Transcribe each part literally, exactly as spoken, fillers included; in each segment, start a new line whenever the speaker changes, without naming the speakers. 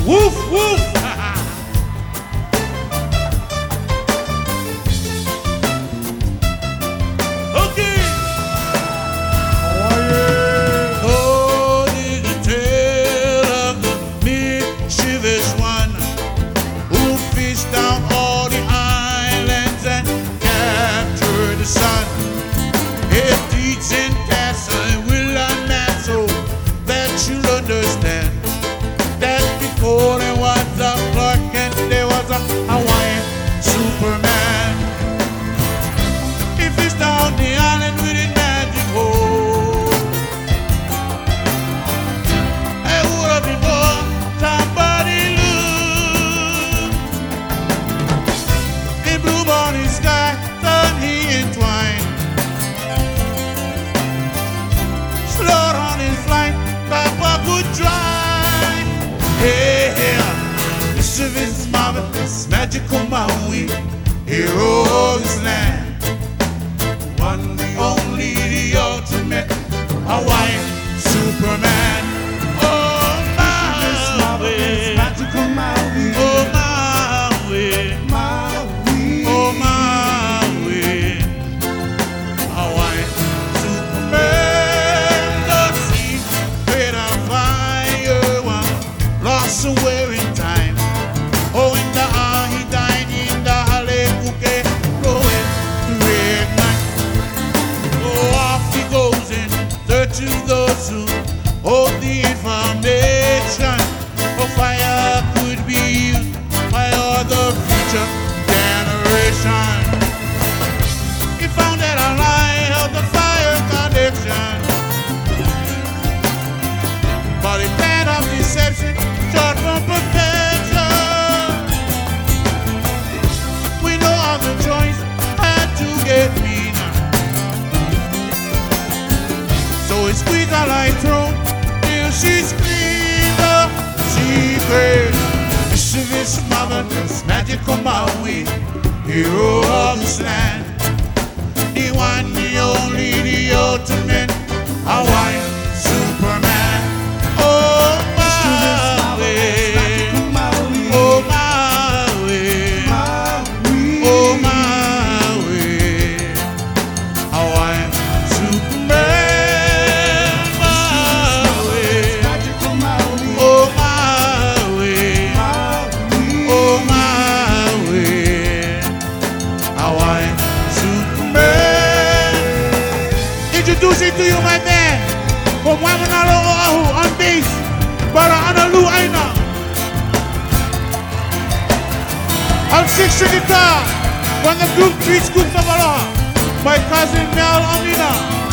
Woof, woof. Okay. Oh, did you tell of the mischievous one who fished down all the islands and captured the sun? It teach in castle and will and that so that you'll understand that before there was a Clark Kent, there was a Hawaiian Superman. He fished down the island with his magic hole. It would have been more somebody look. It blew on his sky, then he entwined. Slowed on his flight, Papa could dry. Hey, yeah, this is marvelous, magical Maui, hero of this land. One, the only, the ultimate Hawaiian Superman. Oh, Maui,
Magical Maui,
oh, Maui,
Maui,
oh, Maui, Hawaiian Superman. The sea made of fire, one lost somewhere in time. Oh, in the ah, he died in the Halepuke, blowing to reignite. Oh, off he goes in search of those who hold the information. Oh, fire could be used by all the future generation. He found that a line held the fire connection, but he planned of deception, short from perfection. We know how the choice had to get meaner, so he squeezed her like throat till she screamed the secret. Mischievous, marvelous, magical Maui, hero of this land. The one, the only, the ultimate Hawaiian Superman. Oh, Maui,
Maui,
oh, Maui,
Maui,
oh, Maui, Hawaiian Superman. Maui,
Magical Maui,
oh, Maui,
Maui,
oh, Maui, Hawaiian Superman. Introducing to you my man from Waimanalo, Oahu, on bass, Brother Analu Aina. On six guitar, from the group Three Scoops of Aloha, my cousin Mel Amina.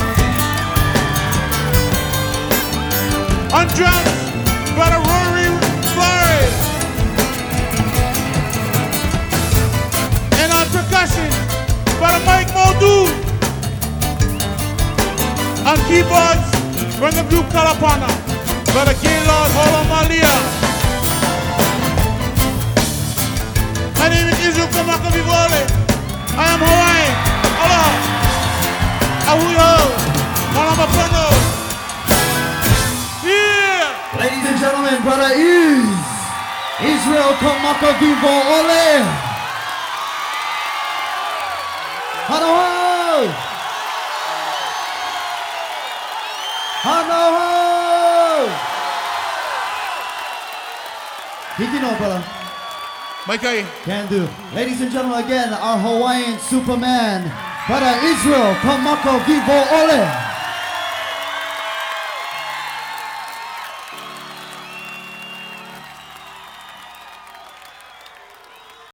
On drums, Brother Rory Flores. And on percussion, Brother Mike Muldoon. On keyboards, from the group Kalapana, Brother Gaylord Holomalia. My name is Israel Kamaka Vivole. I am Hawaiian. Aloha. Ahuyo. Malamapono. Yeah.
Ladies and gentlemen, brother is Israel Kamaka Vivo Ole. Hanoho! Hanoho! Did you know, brother?
Maikai.
Can do. Ladies and gentlemen, again, our Hawaiian Superman, brother Israel Kamaka Vivo Ole.